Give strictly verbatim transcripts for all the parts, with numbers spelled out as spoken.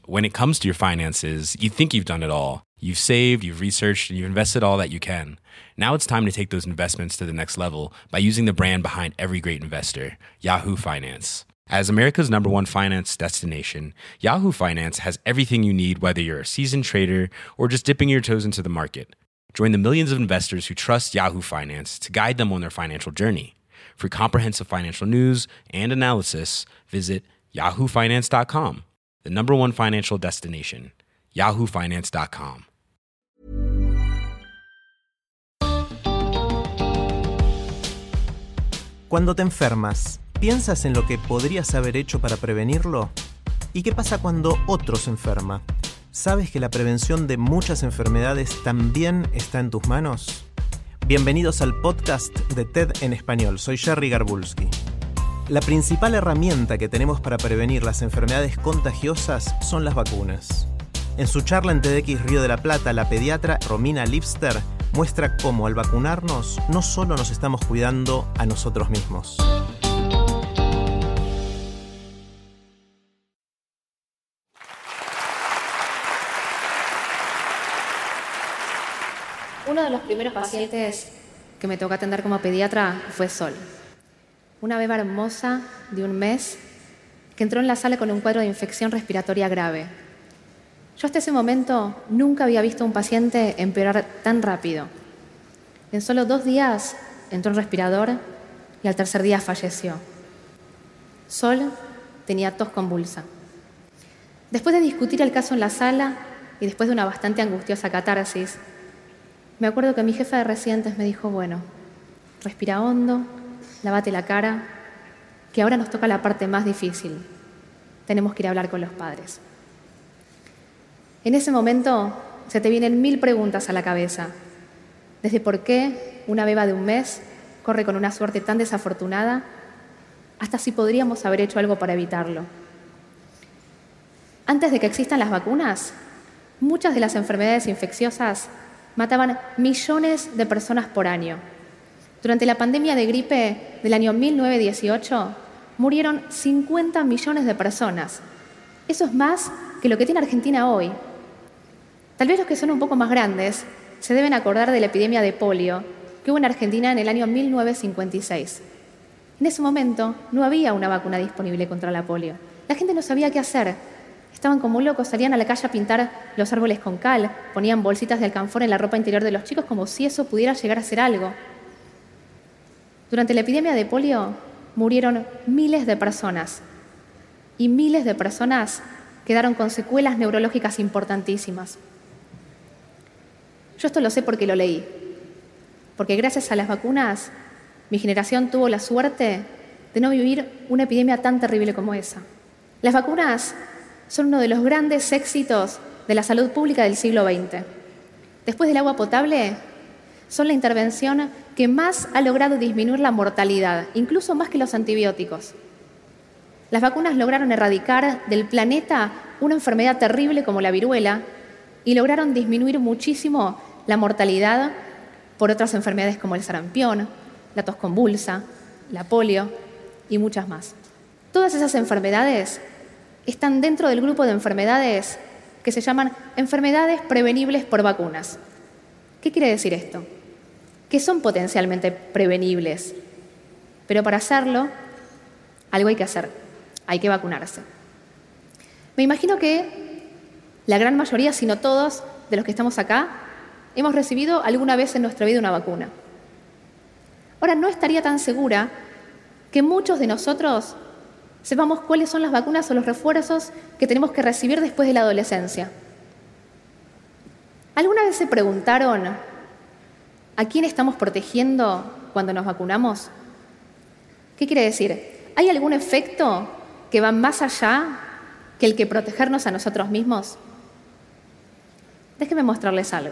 when it comes to your finances, you think you've done it all. You've saved, you've researched, and you've invested all that you can. Now it's time to take those investments to the next level by using the brand behind every great investor, Yahoo Finance. As America's number one finance destination, Yahoo Finance has everything you need, whether you're a seasoned trader or just dipping your toes into the market. Join the millions of investors who trust Yahoo Finance to guide them on their financial journey. For comprehensive financial news and analysis, visit yahoo finance dot com, the number one financial destination, yahoo finance dot com. Cuando te enfermas, ¿piensas en lo que podrías haber hecho para prevenirlo? ¿Y qué pasa cuando otro se enferma? ¿Sabes que la prevención de muchas enfermedades también está en tus manos? Bienvenidos al podcast de TED en español. Soy Jerry Garbulski. La principal herramienta que tenemos para prevenir las enfermedades contagiosas son las vacunas. En su charla en TEDx Río de la Plata, la pediatra Romina Lipster muestra cómo al vacunarnos no solo nos estamos cuidando a nosotros mismos. Uno de los primeros pacientes que me tocó atender como pediatra fue Sol, una beba hermosa de un mes que entró en la sala con un cuadro de infección respiratoria grave. Yo hasta ese momento nunca había visto a un paciente empeorar tan rápido. En solo dos días entró en respirador y al tercer día falleció. Sol tenía tos convulsa. Después de discutir el caso en la sala y después de una bastante angustiosa catarsis, me acuerdo que mi jefa de residentes me dijo, bueno, respira hondo, lávate la cara, que ahora nos toca la parte más difícil. Tenemos que ir a hablar con los padres. En ese momento se te vienen mil preguntas a la cabeza. Desde por qué una beba de un mes corre con una suerte tan desafortunada, hasta si podríamos haber hecho algo para evitarlo. Antes de que existan las vacunas, muchas de las enfermedades infecciosas mataban millones de personas por año. Durante la pandemia de gripe del año mil novecientos dieciocho, murieron cincuenta millones de personas. Eso es más que lo que tiene Argentina hoy. Tal vez los que son un poco más grandes se deben acordar de la epidemia de polio que hubo en Argentina en el año mil novecientos cincuenta y seis. En ese momento no había una vacuna disponible contra la polio. La gente no sabía qué hacer. Estaban como locos, salían a la calle a pintar los árboles con cal, ponían bolsitas de alcanfor en la ropa interior de los chicos como si eso pudiera llegar a ser algo. Durante la epidemia de polio murieron miles de personas y miles de personas quedaron con secuelas neurológicas importantísimas. Yo esto lo sé porque lo leí, porque gracias a las vacunas mi generación tuvo la suerte de no vivir una epidemia tan terrible como esa. Las vacunas son uno de los grandes éxitos de la salud pública del siglo veinte. Después del agua potable, son la intervención que más ha logrado disminuir la mortalidad, incluso más que los antibióticos. Las vacunas lograron erradicar del planeta una enfermedad terrible como la viruela y lograron disminuir muchísimo la mortalidad por otras enfermedades como el sarampión, la tos convulsa, la polio y muchas más. Todas esas enfermedades están dentro del grupo de enfermedades que se llaman enfermedades prevenibles por vacunas. ¿Qué quiere decir esto? Que son potencialmente prevenibles, pero para hacerlo, algo hay que hacer, hay que vacunarse. Me imagino que la gran mayoría, si no todos, de los que estamos acá, hemos recibido alguna vez en nuestra vida una vacuna. Ahora, no estaría tan segura que muchos de nosotros sepamos cuáles son las vacunas o los refuerzos que tenemos que recibir después de la adolescencia. ¿Alguna vez se preguntaron a quién estamos protegiendo cuando nos vacunamos? ¿Qué quiere decir? ¿Hay algún efecto que va más allá que el que protegernos a nosotros mismos? Déjenme mostrarles algo.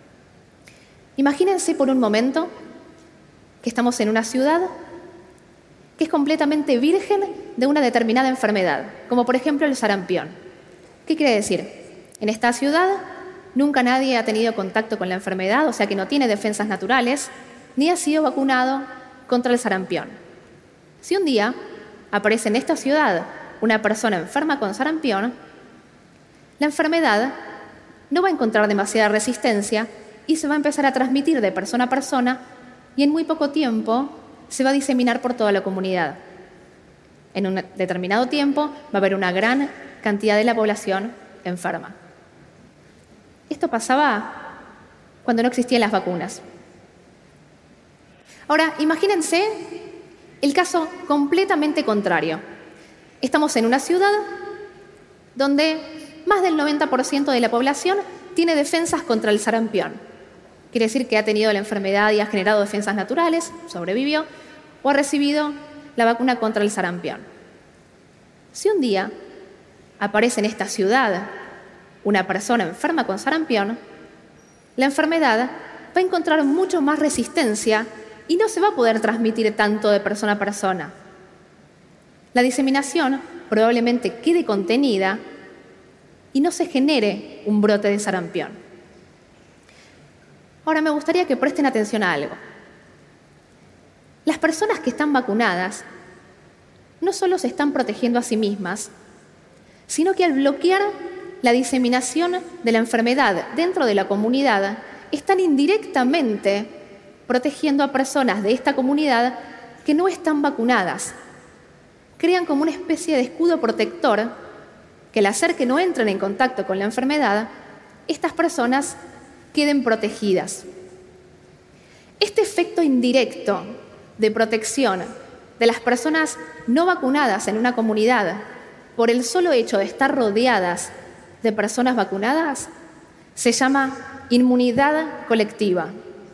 Imagínense por un momento que estamos en una ciudad que es completamente virgen de una determinada enfermedad, como por ejemplo el sarampión. ¿Qué quiere decir? En esta ciudad nunca nadie ha tenido contacto con la enfermedad, o sea que no tiene defensas naturales, ni ha sido vacunado contra el sarampión. Si un día aparece en esta ciudad una persona enferma con sarampión, la enfermedad no va a encontrar demasiada resistencia y se va a empezar a transmitir de persona a persona y en muy poco tiempo se va a diseminar por toda la comunidad. En un determinado tiempo va a haber una gran cantidad de la población enferma. Esto pasaba cuando no existían las vacunas. Ahora, imagínense el caso completamente contrario. Estamos en una ciudad donde más del noventa por ciento de la población tiene defensas contra el sarampión. Quiere decir que ha tenido la enfermedad y ha generado defensas naturales, sobrevivió, o ha recibido la vacuna contra el sarampión. Si un día aparece en esta ciudad una persona enferma con sarampión, la enfermedad va a encontrar mucho más resistencia y no se va a poder transmitir tanto de persona a persona. La diseminación probablemente quede contenida y no se genere un brote de sarampión. Ahora, me gustaría que presten atención a algo. Las personas que están vacunadas no solo se están protegiendo a sí mismas, sino que al bloquear la diseminación de la enfermedad dentro de la comunidad, están indirectamente protegiendo a personas de esta comunidad que no están vacunadas. Crean como una especie de escudo protector que al hacer que no entren en contacto con la enfermedad, estas personas queden protegidas. Este efecto indirecto de protección de las personas no vacunadas en una comunidad por el solo hecho de estar rodeadas de personas vacunadas se llama inmunidad colectiva.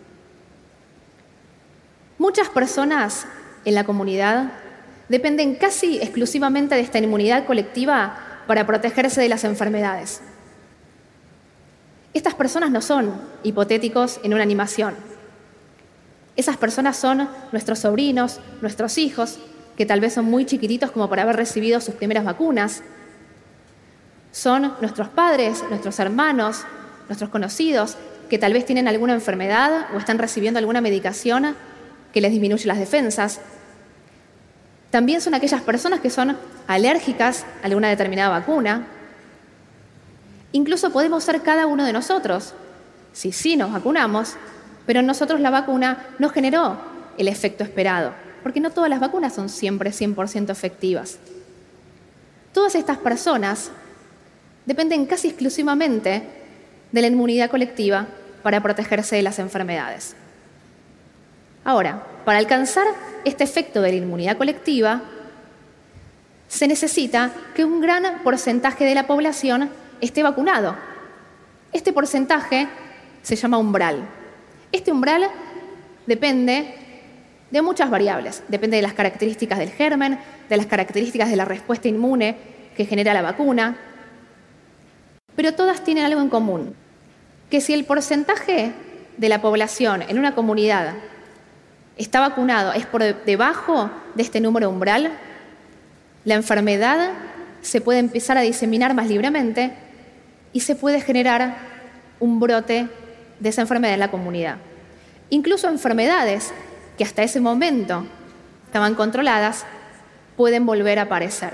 Muchas personas en la comunidad dependen casi exclusivamente de esta inmunidad colectiva para protegerse de las enfermedades. Estas personas no son hipotéticos en una animación. Esas personas son nuestros sobrinos, nuestros hijos, que tal vez son muy chiquititos como para haber recibido sus primeras vacunas. Son nuestros padres, nuestros hermanos, nuestros conocidos, que tal vez tienen alguna enfermedad o están recibiendo alguna medicación que les disminuye las defensas. También son aquellas personas que son alérgicas a alguna determinada vacuna. Incluso podemos ser cada uno de nosotros. Si sí nos vacunamos, pero en nosotros la vacuna no generó el efecto esperado, porque no todas las vacunas son siempre cien por ciento efectivas. Todas estas personas dependen casi exclusivamente de la inmunidad colectiva para protegerse de las enfermedades. Ahora, para alcanzar este efecto de la inmunidad colectiva, se necesita que un gran porcentaje de la población esté vacunado. Este porcentaje se llama umbral. Este umbral depende de muchas variables. Depende de las características del germen, de las características de la respuesta inmune que genera la vacuna. Pero todas tienen algo en común, que si el porcentaje de la población en una comunidad está vacunado es por debajo de este número umbral, la enfermedad se puede empezar a diseminar más libremente y se puede generar un brote de esa enfermedad en la comunidad. Incluso enfermedades que hasta ese momento estaban controladas pueden volver a aparecer.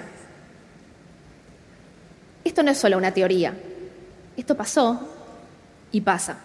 Esto no es solo una teoría, esto pasó y pasa.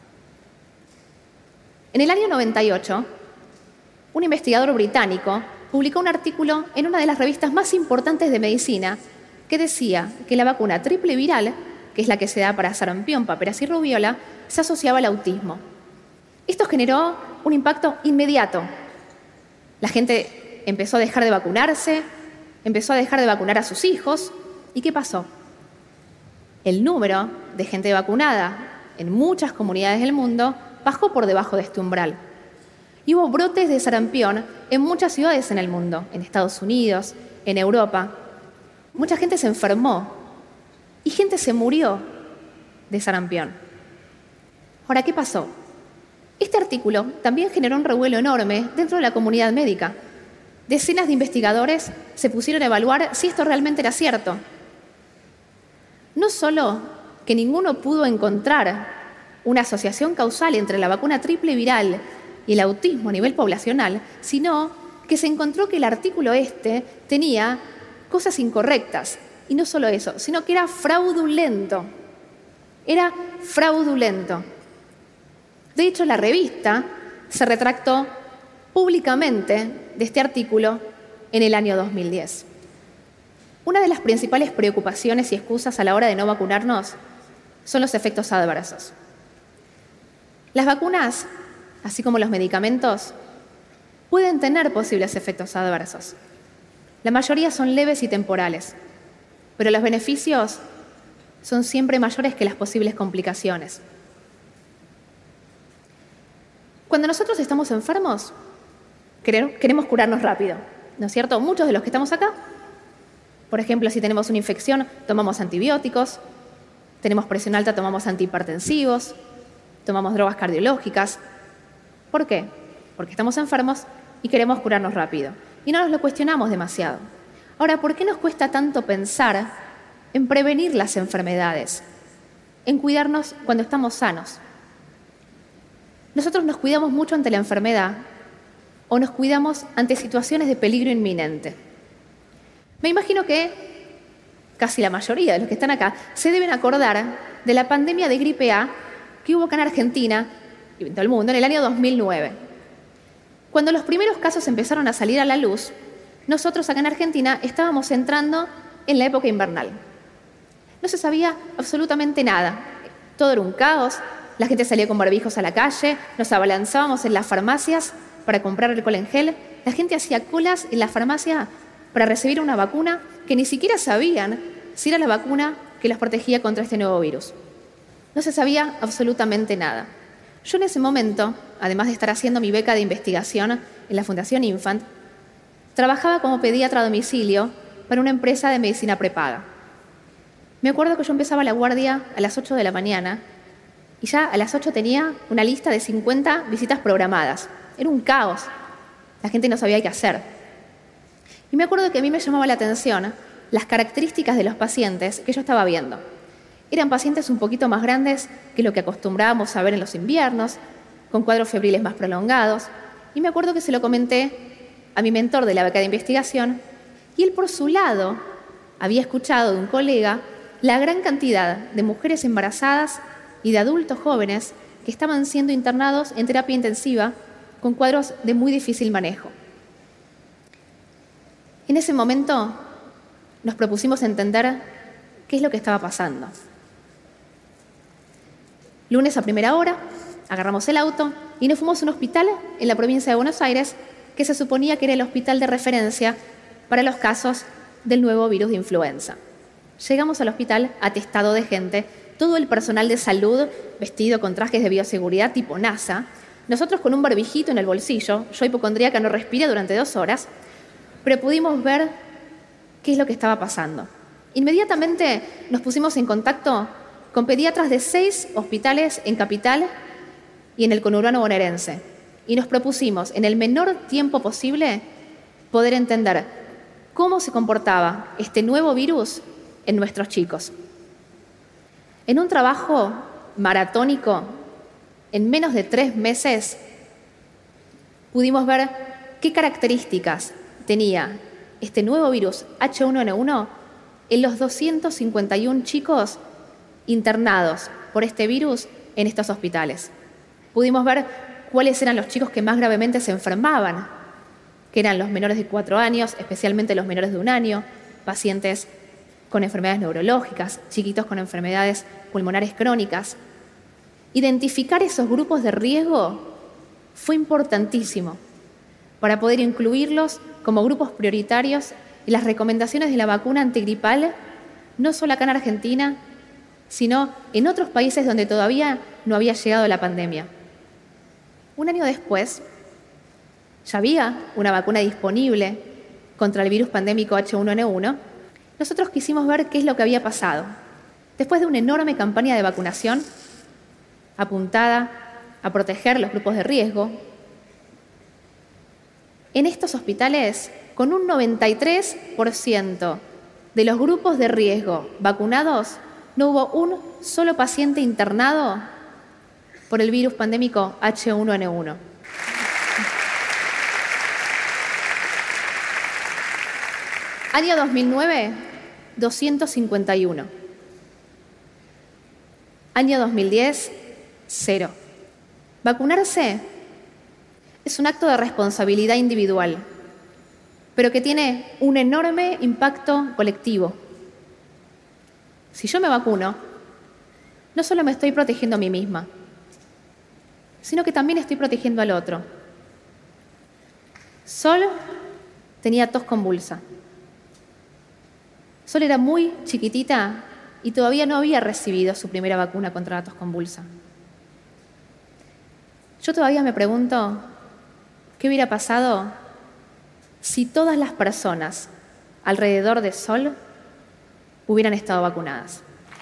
En el año noventa y ocho, un investigador británico publicó un artículo en una de las revistas más importantes de medicina que decía que la vacuna triple viral, que es la que se da para sarampión, paperas y rubiola, se asociaba al autismo. Esto generó un impacto inmediato. La gente empezó a dejar de vacunarse, empezó a dejar de vacunar a sus hijos. ¿Y qué pasó? El número de gente vacunada en muchas comunidades del mundo bajó por debajo de este umbral. Y hubo brotes de sarampión en muchas ciudades en el mundo, en Estados Unidos, en Europa. Mucha gente se enfermó y gente se murió de sarampión. Ahora, ¿qué pasó? Este artículo también generó un revuelo enorme dentro de la comunidad médica. Decenas de investigadores se pusieron a evaluar si esto realmente era cierto. No solo que ninguno pudo encontrar una asociación causal entre la vacuna triple viral y el autismo a nivel poblacional, sino que se encontró que el artículo este tenía cosas incorrectas. Y no solo eso, sino que era fraudulento. Era fraudulento. De hecho, la revista se retractó públicamente de este artículo en el año dos mil diez. Una de las principales preocupaciones y excusas a la hora de no vacunarnos son los efectos adversos. Las vacunas, así como los medicamentos, pueden tener posibles efectos adversos. La mayoría son leves y temporales, pero los beneficios son siempre mayores que las posibles complicaciones. Cuando nosotros estamos enfermos, queremos curarnos rápido, ¿no es cierto? Muchos de los que estamos acá, por ejemplo, si tenemos una infección, tomamos antibióticos, tenemos presión alta, tomamos antihipertensivos, tomamos drogas cardiológicas. ¿Por qué? Porque estamos enfermos y queremos curarnos rápido. Y no nos lo cuestionamos demasiado. Ahora, ¿por qué nos cuesta tanto pensar en prevenir las enfermedades? En cuidarnos cuando estamos sanos. Nosotros nos cuidamos mucho ante la enfermedad o nos cuidamos ante situaciones de peligro inminente. Me imagino que casi la mayoría de los que están acá se deben acordar de la pandemia de gripe A que hubo acá en Argentina y en todo el mundo en el año dos mil nueve. Cuando los primeros casos empezaron a salir a la luz, nosotros acá en Argentina estábamos entrando en la época invernal. No se sabía absolutamente nada. Todo era un caos, la gente salía con barbijos a la calle, nos abalanzábamos en las farmacias para comprar alcohol en gel, la gente hacía colas en la farmacia para recibir una vacuna que ni siquiera sabían si era la vacuna que los protegía contra este nuevo virus. No se sabía absolutamente nada. Yo en ese momento, además de estar haciendo mi beca de investigación en la Fundación Infant, trabajaba como pediatra a domicilio para una empresa de medicina prepaga. Me acuerdo que yo empezaba la guardia a las ocho de la mañana y ya a las ocho tenía una lista de cincuenta visitas programadas. Era un caos. La gente no sabía qué hacer. Y me acuerdo que a mí me llamaba la atención las características de los pacientes que yo estaba viendo. Eran pacientes un poquito más grandes que lo que acostumbrábamos a ver en los inviernos, con cuadros febriles más prolongados. Y me acuerdo que se lo comenté a mi mentor de la beca de investigación y él por su lado había escuchado de un colega la gran cantidad de mujeres embarazadas y de adultos jóvenes que estaban siendo internados en terapia intensiva con cuadros de muy difícil manejo. En ese momento nos propusimos entender qué es lo que estaba pasando. Lunes a primera hora, agarramos el auto y nos fuimos a un hospital en la provincia de Buenos Aires que se suponía que era el hospital de referencia para los casos del nuevo virus de influenza. Llegamos al hospital atestado de gente, todo el personal de salud vestido con trajes de bioseguridad tipo NASA, nosotros con un barbijito en el bolsillo, yo hipocondríaca no respiré durante dos horas, pero pudimos ver qué es lo que estaba pasando. Inmediatamente nos pusimos en contacto con pediatras de seis hospitales en Capital y en el conurbano bonaerense. Y nos propusimos, en el menor tiempo posible, poder entender cómo se comportaba este nuevo virus en nuestros chicos. En un trabajo maratónico, en menos de tres meses, pudimos ver qué características tenía este nuevo virus H uno N uno en los doscientos cincuenta y uno chicos internados por este virus en estos hospitales. Pudimos ver cuáles eran los chicos que más gravemente se enfermaban, que eran los menores de cuatro años, especialmente los menores de un año, pacientes con enfermedades neurológicas, chiquitos con enfermedades pulmonares crónicas. Identificar esos grupos de riesgo fue importantísimo para poder incluirlos como grupos prioritarios en las recomendaciones de la vacuna antigripal, no solo acá en Argentina, sino en otros países donde todavía no había llegado la pandemia. Un año después, ya había una vacuna disponible contra el virus pandémico H uno N uno. Nosotros quisimos ver qué es lo que había pasado. Después de una enorme campaña de vacunación apuntada a proteger los grupos de riesgo, en estos hospitales, con un noventa y tres por ciento de los grupos de riesgo vacunados, no hubo un solo paciente internado por el virus pandémico H uno N uno. Año dos mil nueve, doscientos cincuenta y uno. Año dos mil diez, cero. Vacunarse es un acto de responsabilidad individual, pero que tiene un enorme impacto colectivo. Si yo me vacuno, no solo me estoy protegiendo a mí misma, sino que también estoy protegiendo al otro. Sol tenía tos convulsa. Sol era muy chiquitita y todavía no había recibido su primera vacuna contra la tos convulsa. Yo todavía me pregunto, ¿qué hubiera pasado si todas las personas alrededor de Sol hubieran estado vacunadas?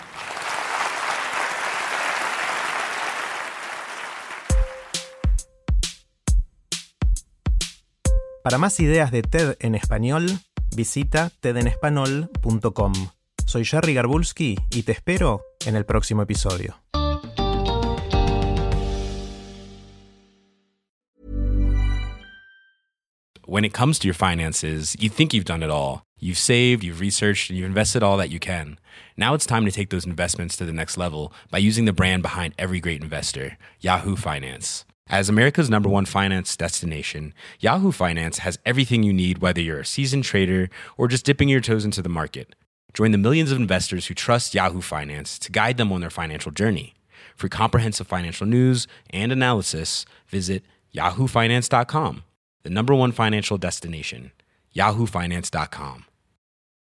Para más ideas de TED en español, visita ted en español punto com. Soy Jerry Garbulski y te espero en el próximo episodio. When it comes to your finances, you think you've done it all. You've saved, you've researched, and you've invested all that you can. Now it's time to take those investments to the next level by using the brand behind every great investor, Yahoo Finance. As America's number one finance destination, Yahoo Finance has everything you need, whether you're a seasoned trader or just dipping your toes into the market. Join the millions of investors who trust Yahoo Finance to guide them on their financial journey. For comprehensive financial news and analysis, visit yahoo finance dot com, the number one financial destination, yahoo finance dot com.